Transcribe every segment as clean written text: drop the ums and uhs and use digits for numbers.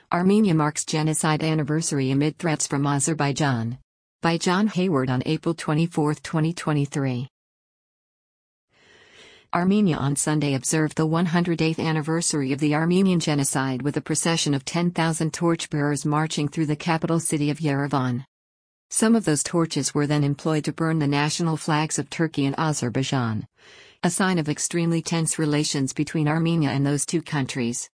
Armenia marks genocide anniversary amid threats from Azerbaijan. By John Hayward on April 24, 2023. Armenia on Sunday observed the 108th anniversary of the Armenian genocide with a procession of 10,000 torchbearers marching through the capital city of Yerevan. Some of those torches were then employed to burn the national flags of Turkey and Azerbaijan, a sign of extremely tense relations between Armenia and those two countries.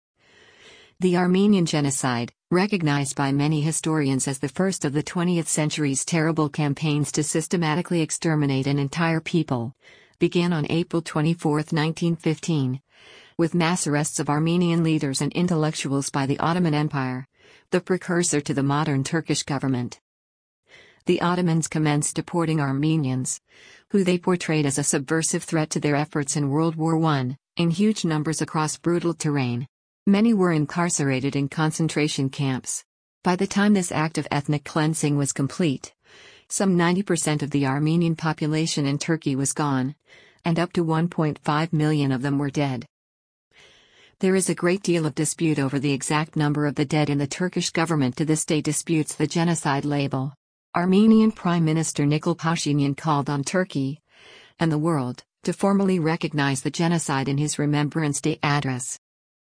The Armenian genocide, recognized by many historians as the first of the 20th century's terrible campaigns to systematically exterminate an entire people, began on April 24, 1915, with mass arrests of Armenian leaders and intellectuals by the Ottoman Empire, the precursor to the modern Turkish government. The Ottomans commenced deporting Armenians, who they portrayed as a subversive threat to their efforts in World War I, in huge numbers across brutal terrain. Many were incarcerated in concentration camps. By the time this act of ethnic cleansing was complete, some 90% of the Armenian population in Turkey was gone, and up to 1.5 million of them were dead. There is a great deal of dispute over the exact number of the dead, and the Turkish government to this day disputes the genocide label. Armenian Prime Minister Nikol Pashinyan called on Turkey and the world to formally recognize the genocide in his Remembrance Day address.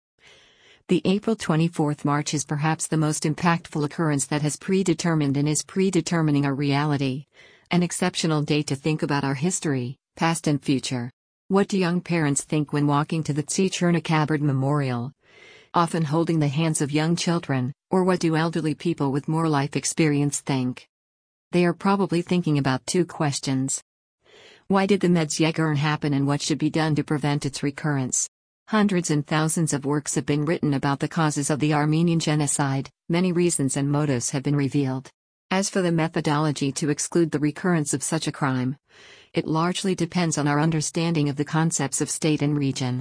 The April 24th march is perhaps the most impactful occurrence that has predetermined and is predetermining our reality, an exceptional day to think about our history, past and future. What do young parents think when walking to the Tsi Chernakabard Memorial, often holding the hands of young children, or what do elderly people with more life experience think? They are probably thinking about two questions. Why did the Medzhyeghern happen, and what should be done to prevent its recurrence? Hundreds and thousands of works have been written about the causes of the Armenian genocide, many reasons and motives have been revealed. As for the methodology to exclude the recurrence of such a crime, it largely depends on our understanding of the concepts of state and region.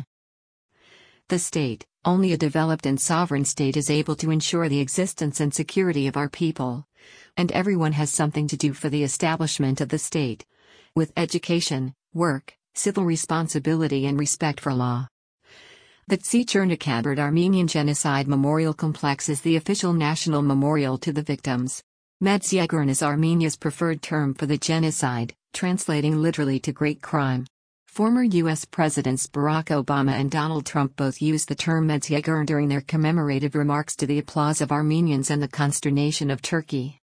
The state, only a developed and sovereign state is able to ensure the existence and security of our people, and everyone has something to do for the establishment of the state, with education, work, civil responsibility and respect for law. The Tsi Chernakabard Armenian Genocide Memorial Complex is the official national memorial to the victims. Medzhyeghern is Armenia's preferred term for the genocide, translating literally to great crime. Former U.S. Presidents Barack Obama and Donald Trump both used the term Medzhyeghern during their commemorative remarks, to the applause of Armenians and the consternation of Turkey.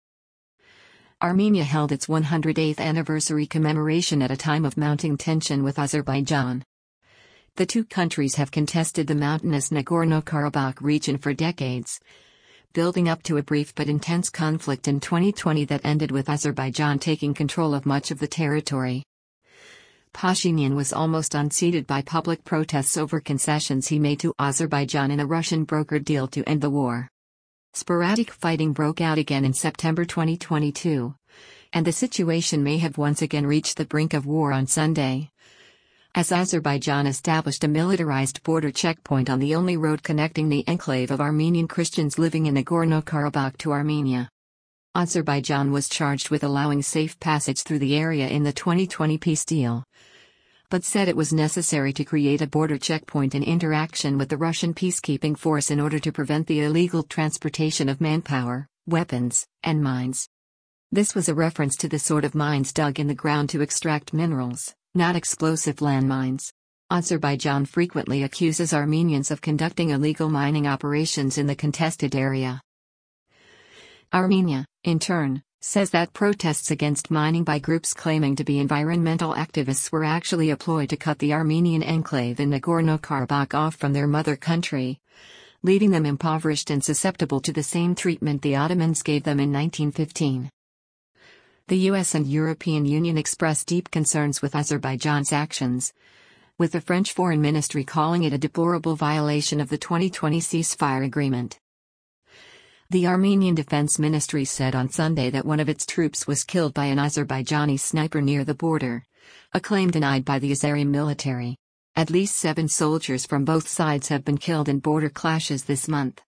Armenia held its 108th anniversary commemoration at a time of mounting tension with Azerbaijan. The two countries have contested the mountainous Nagorno-Karabakh region for decades, building up to a brief but intense conflict in 2020 that ended with Azerbaijan taking control of much of the territory. Pashinyan was almost unseated by public protests over concessions he made to Azerbaijan in a Russian-brokered deal to end the war. Sporadic fighting broke out again in September 2022, and the situation may have once again reached the brink of war on Sunday, as Azerbaijan established a militarized border checkpoint on the only road connecting the enclave of Armenian Christians living in Nagorno-Karabakh to Armenia. Azerbaijan was charged with allowing safe passage through the area in the 2020 peace deal, but said it was necessary to create a border checkpoint in interaction with the Russian peacekeeping force in order to prevent the illegal transportation of manpower, weapons, and mines. This was a reference to the sort of mines dug in the ground to extract minerals, not explosive landmines. Azerbaijan frequently accuses Armenians of conducting illegal mining operations in the contested area. Armenia, in turn, says that protests against mining by groups claiming to be environmental activists were actually a ploy to cut the Armenian enclave in Nagorno-Karabakh off from their mother country, leaving them impoverished and susceptible to the same treatment the Ottomans gave them in 1915. The US and European Union expressed deep concerns with Azerbaijan's actions, with the French Foreign Ministry calling it a deplorable violation of the 2020 ceasefire agreement. The Armenian Defense Ministry said on Sunday that one of its troops was killed by an Azerbaijani sniper near the border, a claim denied by the Azeri military. At least 7 soldiers from both sides have been killed in border clashes this month.